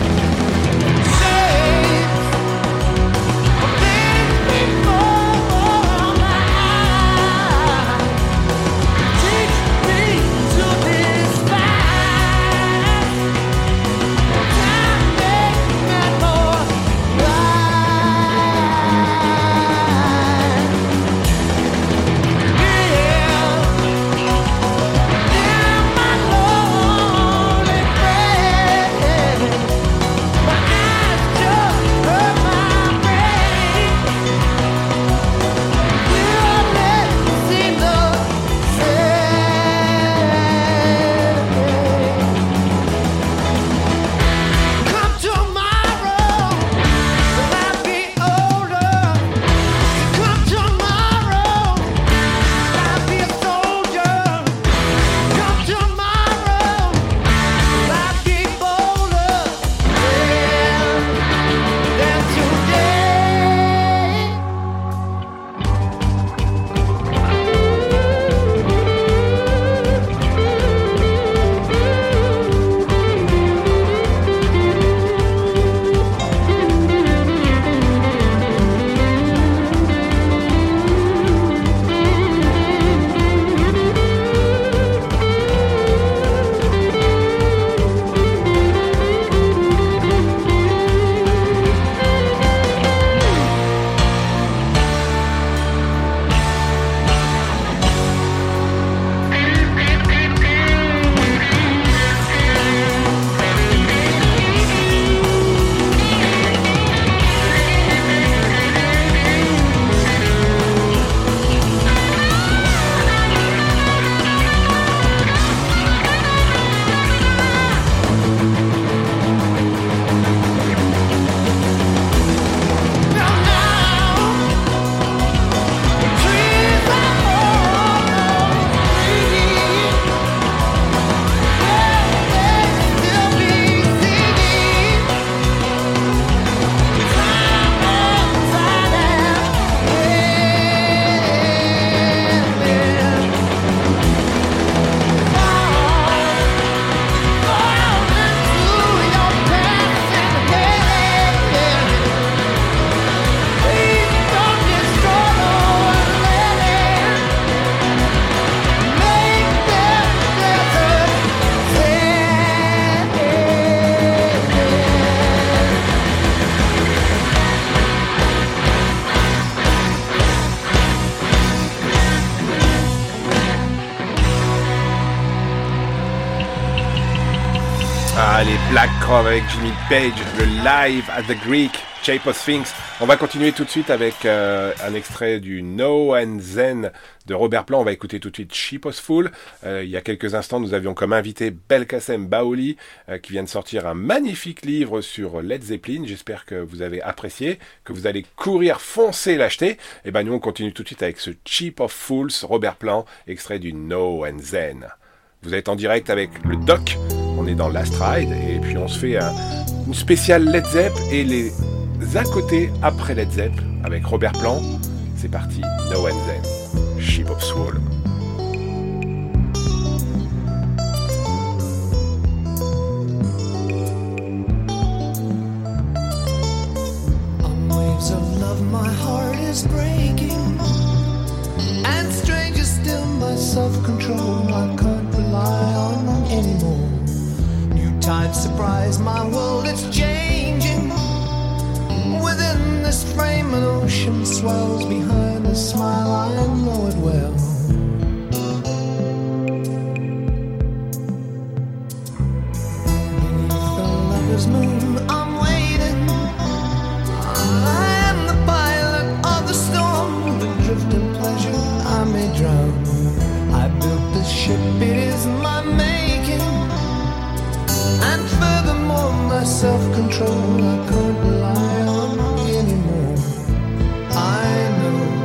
Ah, les Black Crowes avec Jimmy Page, le live at the Greek, Shape of Things. On va continuer tout de suite avec euh, un extrait du No and Zen de Robert Plant. On va écouter tout de suite Ship Was Full. Euh, il y a quelques instants, nous avions comme invité Belkacem Baouli euh, qui vient de sortir un magnifique livre sur Led Zeppelin. J'espère que vous avez apprécié, que vous allez courir, foncer l'acheter. Et ben nous, on continue tout de suite avec ce Ship of Fools, Robert Plant, extrait du No and Zen. Vous êtes en direct avec le Doc. On est dans Last Ride et puis on se fait un, une spéciale Led Zepp et les à côté après Led Zepp avec Robert Plant. C'est parti, No and Zen, Ship of Soul. On waves of love my heart is breaking, and stranger still my self-control I can't rely on anymore. Tides surprise my world, it's changing. Within this frame an ocean swells. Behind a smile I know it well. Beneath the lover's moon I'm waiting. I am the pilot of the storm. The drift in pleasure I may drown. I built this ship, it is my making. And furthermore, my self-control I can't rely on anymore. I know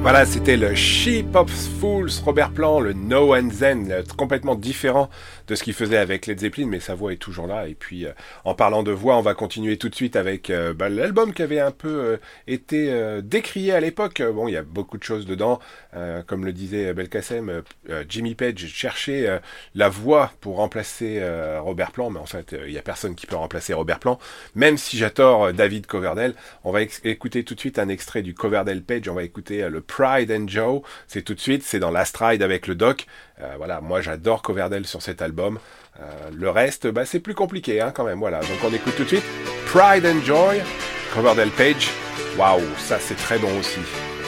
Voilà, c'était le Sheep of Fools, Robert Plant, le No and Zen, complètement différent de ce qu'il faisait avec Led Zeppelin, mais sa voix est toujours là. Et puis, euh, en parlant de voix, on va continuer tout de suite avec euh, bah, l'album qui avait un peu euh, été euh, décrié à l'époque. Bon, il y a beaucoup de choses dedans, euh, comme le disait Belkacem, euh, Jimmy Page cherchait euh, la voix pour remplacer euh, Robert Plant, mais en fait, il euh, y a personne qui peut remplacer Robert Plant, même si j'adore euh, David Coverdale. On va ex- écouter tout de suite un extrait du Coverdale Page, on va écouter euh, le Pride and Joe, c'est tout de suite, c'est dans Last Ride avec le Doc. Euh, voilà, moi j'adore Coverdale sur cet album. Euh, le reste, bah, c'est plus compliqué hein, quand même. Voilà, donc on écoute tout de suite Pride and Joy, Coverdale Page. Waouh, ça c'est très bon aussi.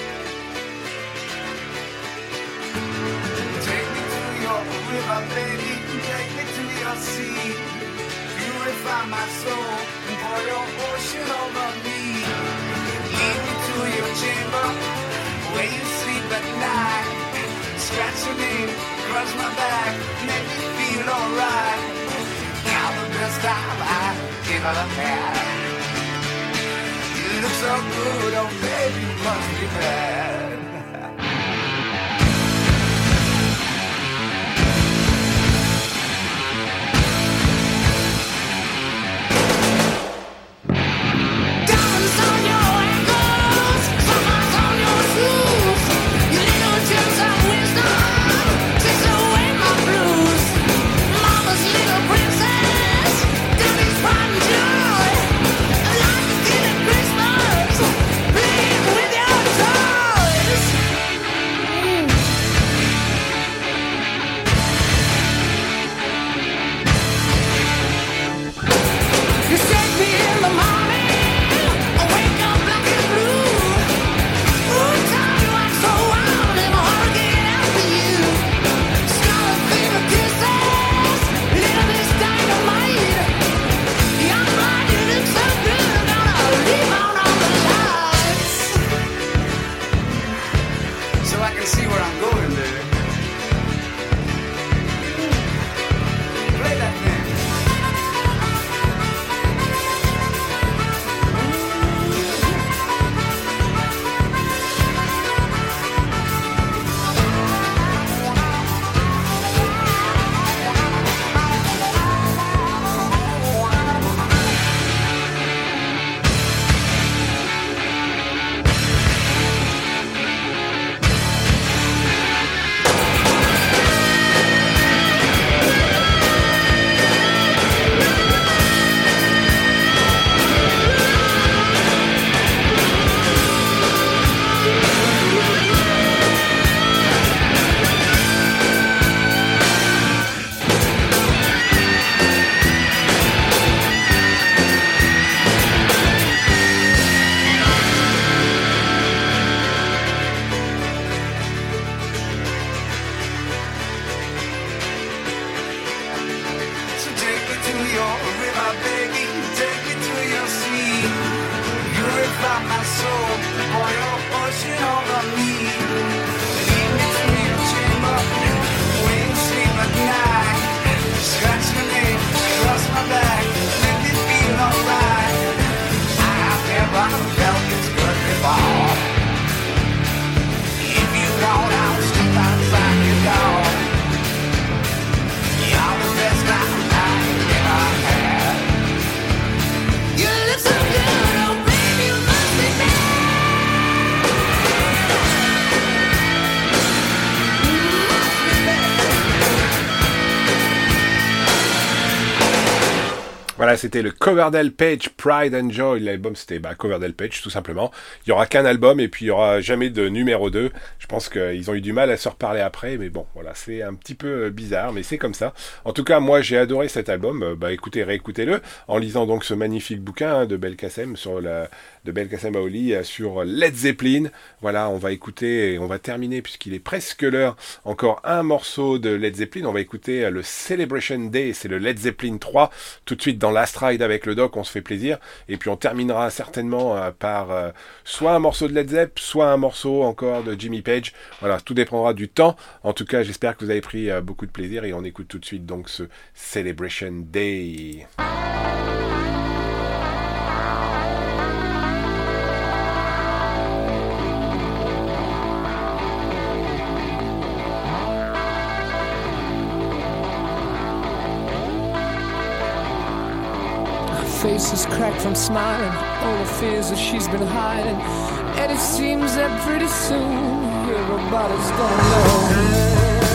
Scratch your name, cross my back, make me feel alright. Now the best time I ever had. You look so good, oh baby, you must be bad. Diamonds on your ankles, summers on your shoes. You little gems of wisdom takes away my blues. Mama's little princess, daddy's pride and joy. Like a kid at Christmas, playing with your toys. Mm. You shake me in the morning, I wake up black and blue. Ooh, time you act so wild, and my heart get after you. Scarlet fever kisses, little Miss Dynamite. Young blood, you look so good, gonna leave on all the lights, so I can see where I'm going, baby. Play that thing. So take me to your river, baby. Take me to your sea. Purify my soul. Pour your ocean over me. Lead me to your chamber where you sleep at night. Scratch your name, cross my back, make me feel alright. I have never felt this good before. If you want, I'll step outside your door. You're the best time I've ever had. You look so good, oh baby, you must be bad. Voilà, c'était le Coverdale Page, Pride and Joy. L'album, c'était bah, Coverdale Page, tout simplement. Il y aura qu'un album et puis il y aura jamais de numéro deux. Je pense qu'ils ont eu du mal à se reparler après, mais bon, voilà, c'est un petit peu bizarre, mais c'est comme ça. En tout cas, moi, j'ai adoré cet album. Bah, écoutez, réécoutez-le en lisant donc ce magnifique bouquin hein, de Belkacem sur la de Belkacem Baoli sur Led Zeppelin. Voilà, on va écouter et on va terminer puisqu'il est presque l'heure. Encore un morceau de Led Zeppelin. On va écouter le Celebration Day. C'est le Led Zeppelin trois. Tout de suite dans Last Ride avec le Doc, on se fait plaisir. Et puis on terminera certainement euh, par euh, soit un morceau de Led Zepp, soit un morceau encore de Jimmy Page. Voilà, tout dépendra du temps. En tout cas, j'espère que vous avez pris euh, beaucoup de plaisir et on écoute tout de suite donc ce Celebration Day. face is cracked from smiling, all the fears that she's been hiding. And it seems that pretty soon everybody's gonna know.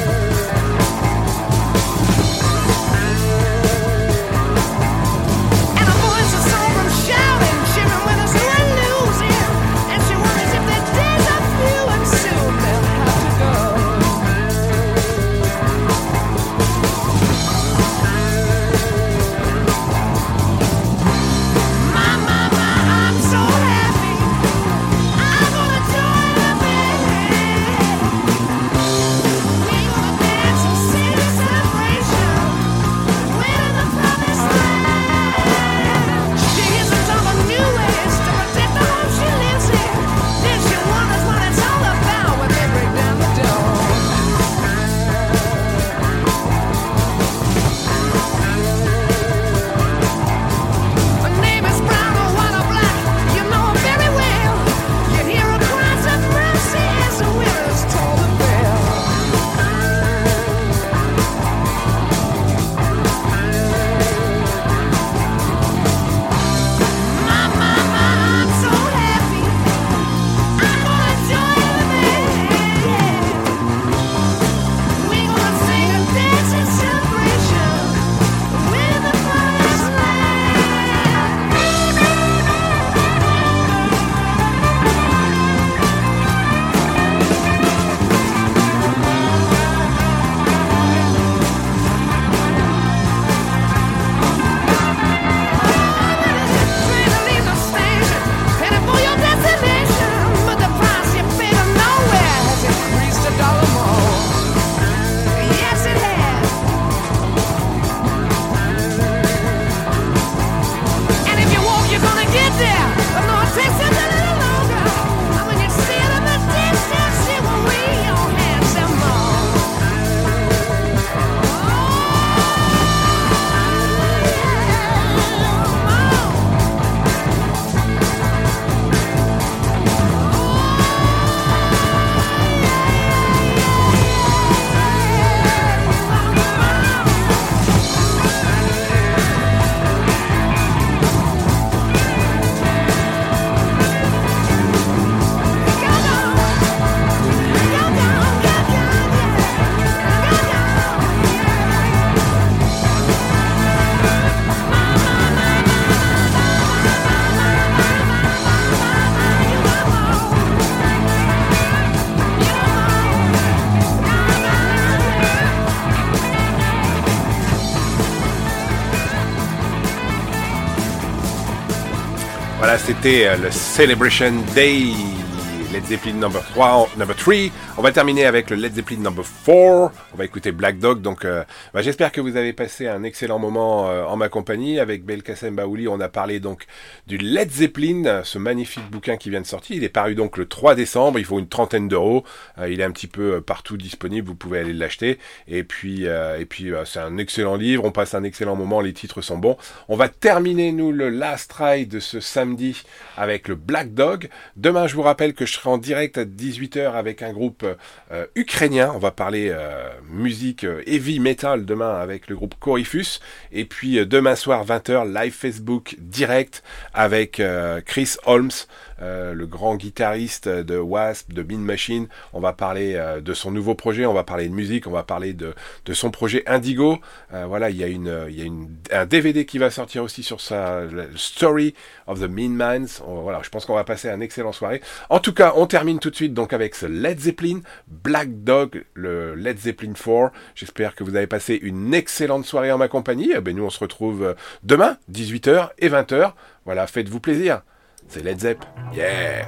Voilà, c'était le Celebration Day, Led Zeppelin number trois, number three. On va terminer avec le Led Zeppelin number four. On va écouter Black Dog. Donc, euh, bah, j'espère que vous avez passé un excellent moment euh, en ma compagnie. Avec Belkacem Baouli, on a parlé donc du Led Zeppelin, ce magnifique bouquin qui vient de sortir. Il est paru donc le trois décembre. Il faut une trentaine d'euros. Euh, il est un petit peu partout disponible. Vous pouvez aller l'acheter. Et puis, euh, et puis, euh, c'est un excellent livre. On passe un excellent moment. Les titres sont bons. On va terminer nous le last try de ce samedi avec le Black Dog. Demain, je vous rappelle que je serai en direct à dix-huit heures avec un groupe euh, ukrainien. On va parler euh, musique euh, heavy metal demain avec le groupe Coryphus. Et puis euh, demain soir vingt heures live Facebook direct avec euh, Chris Holmes, euh, le grand guitariste de Wasp, de Mean Machine. On va parler euh, de son nouveau projet, on va parler de musique, on va parler de de son projet Indigo. Euh, voilà, il y a une il y a une un D V D qui va sortir aussi sur sa Story of the Mean Minds. On, voilà, je pense qu'on va passer une excellente soirée. En tout cas, on termine tout de suite donc avec ce Led Zeppelin, Black Dog, le Led Zeppelin four. J'espère que vous avez passé une excellente soirée en ma compagnie. Eh ben, nous, on se retrouve demain, dix-huit heures et vingt heures. Voilà, faites-vous plaisir. C'est Led Zepp. Yeah!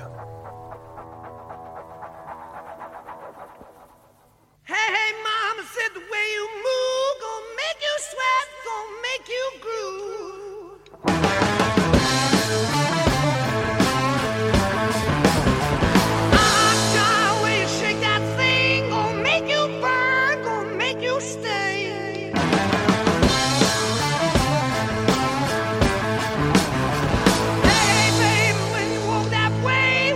Hey, hey, mama said the way you move gonna make you sweat, gonna make you groove. Hey, baby, when you walk that way,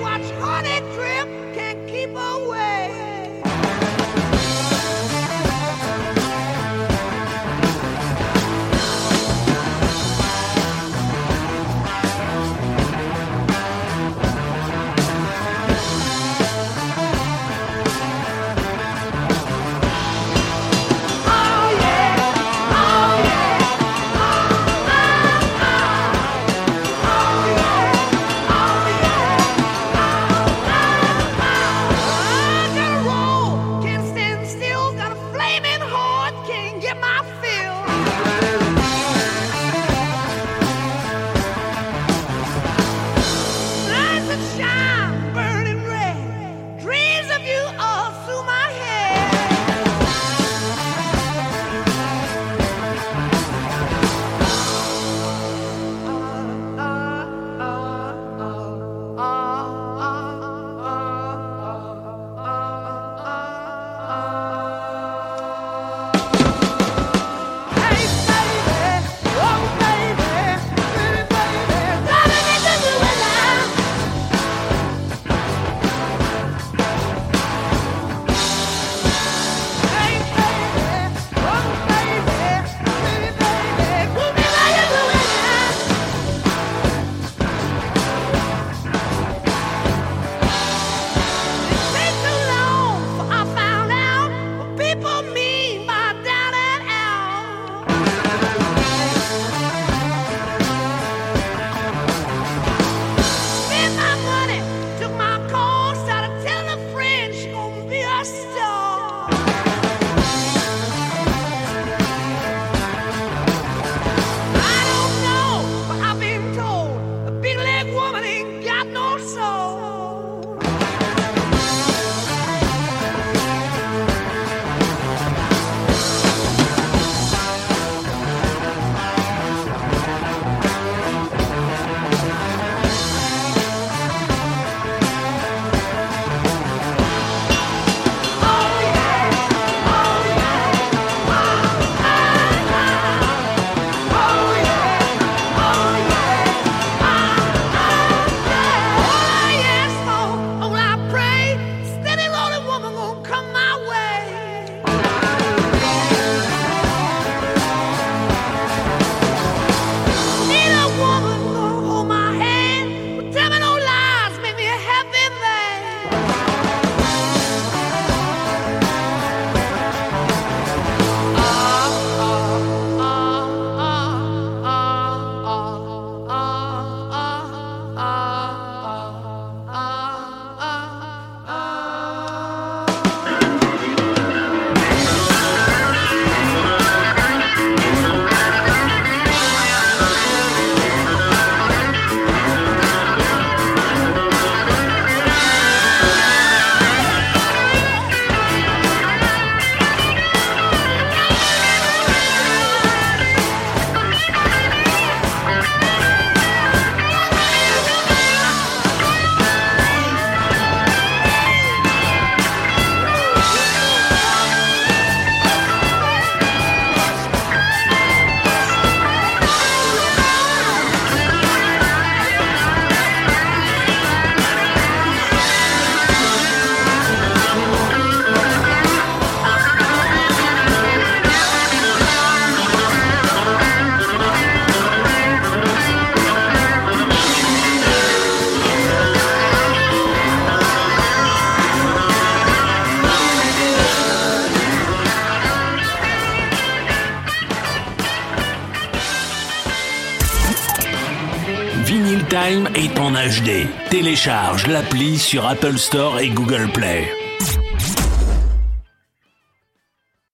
est en H D. Télécharge l'appli sur Apple Store et Google Play.